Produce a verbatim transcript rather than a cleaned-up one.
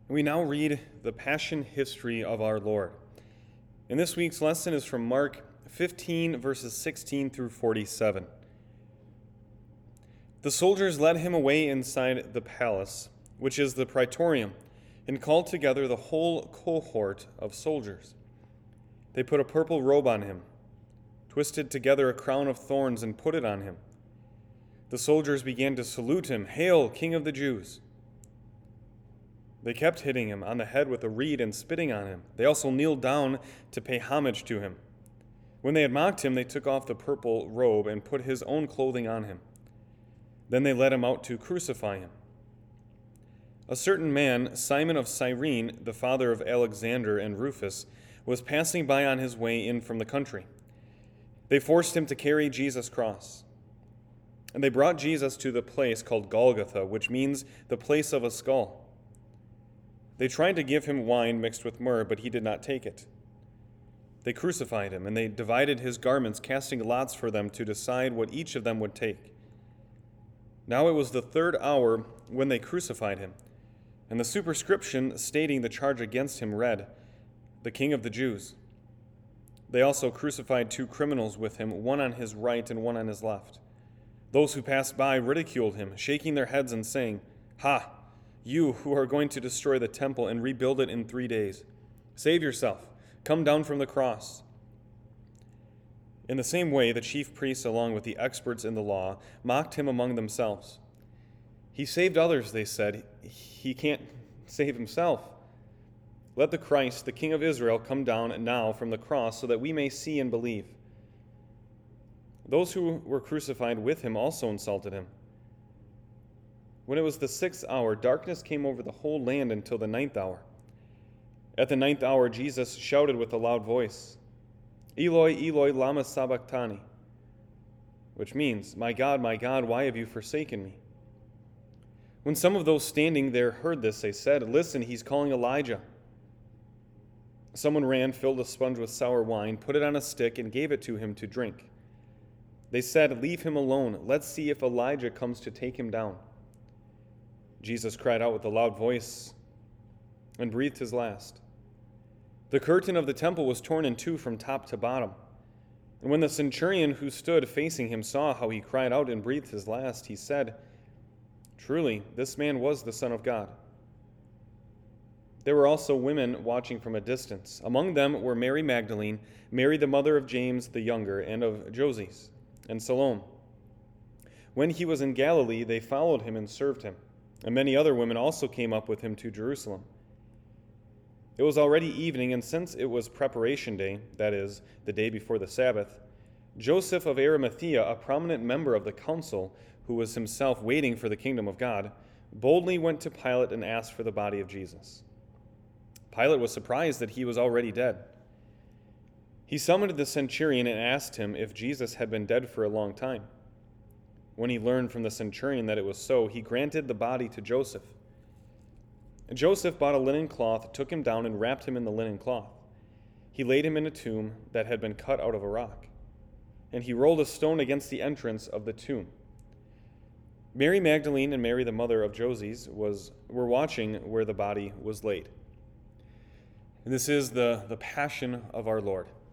We now read the Passion history of our Lord. And this week's lesson is from Mark fifteen, verses sixteen through forty-seven. The soldiers led him away inside the palace, which is the praetorium, and called together the whole cohort of soldiers. They put a purple robe on him, twisted together a crown of thorns, and put it on him. The soldiers began to salute him, "Hail, King of the Jews!" They kept hitting him on the head with a reed and spitting on him. They also kneeled down to pay homage to him. When they had mocked him, they took off the purple robe and put his own clothing on him. Then they led him out to crucify him. A certain man, Simon of Cyrene, the father of Alexander and Rufus, was passing by on his way in from the country. They forced him to carry Jesus' cross. And they brought Jesus to the place called Golgotha, which means the place of a skull. They tried to give him wine mixed with myrrh, but he did not take it. They crucified him, and they divided his garments, casting lots for them to decide what each of them would take. Now it was the third hour when they crucified him, and the superscription stating the charge against him read, "The King of the Jews." They also crucified two criminals with him, one on his right and one on his left. Those who passed by ridiculed him, shaking their heads and saying, "Ha! You who are going to destroy the temple and rebuild it in three days. Save yourself. Come down from the cross." In the same way, the chief priests, along with the experts in the law, mocked him among themselves. "He saved others," they said. "He can't save himself. Let the Christ, the King of Israel, come down now from the cross so that we may see and believe." Those who were crucified with him also insulted him. When it was the sixth hour, darkness came over the whole land until the ninth hour. At the ninth hour, Jesus shouted with a loud voice, "Eloi, Eloi, lama sabachthani," which means, "My God, my God, why have you forsaken me?" When some of those standing there heard this, they said, "Listen, he's calling Elijah." Someone ran, filled a sponge with sour wine, put it on a stick, and gave it to him to drink. They said, "Leave him alone. Let's see if Elijah comes to take him down." Jesus cried out with a loud voice and breathed his last. The curtain of the temple was torn in two from top to bottom. And when the centurion who stood facing him saw how he cried out and breathed his last, he said, "Truly, this man was the Son of God." There were also women watching from a distance. Among them were Mary Magdalene, Mary the mother of James the younger, and of Joses, and Salome. When he was in Galilee, they followed him and served him. And many other women also came up with him to Jerusalem. It was already evening, and since it was preparation day, that is, the day before the Sabbath, Joseph of Arimathea, a prominent member of the council, who was himself waiting for the kingdom of God, boldly went to Pilate and asked for the body of Jesus. Pilate was surprised that he was already dead. He summoned the centurion and asked him if Jesus had been dead for a long time. When he learned from the centurion that it was so, he granted the body to Joseph. Joseph bought a linen cloth, took him down, and wrapped him in the linen cloth. He laid him in a tomb that had been cut out of a rock, and he rolled a stone against the entrance of the tomb. Mary Magdalene and Mary the mother of Joses was, were watching where the body was laid. And this is the, the passion of our Lord.